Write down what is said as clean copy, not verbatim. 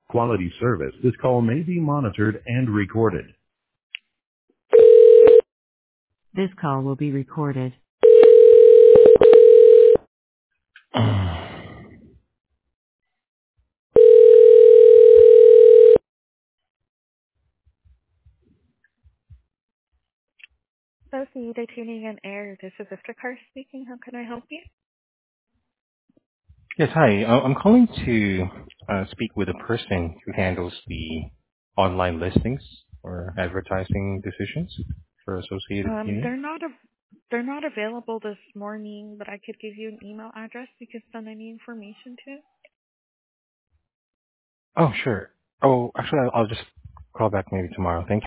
Quality service. This call may be monitored and recorded. This call will be recorded. Associated Tuning and Air. This is Iftikhar speaking. How can I help you? Yes, hi. I'm calling to speak with a person who handles the online listings or advertising decisions for Associated Um, Union. they're not a, they're not available this morning, but I could give you an email address you could send any information to. Oh, sure. Oh, actually, I'll just call back maybe tomorrow. Thank you.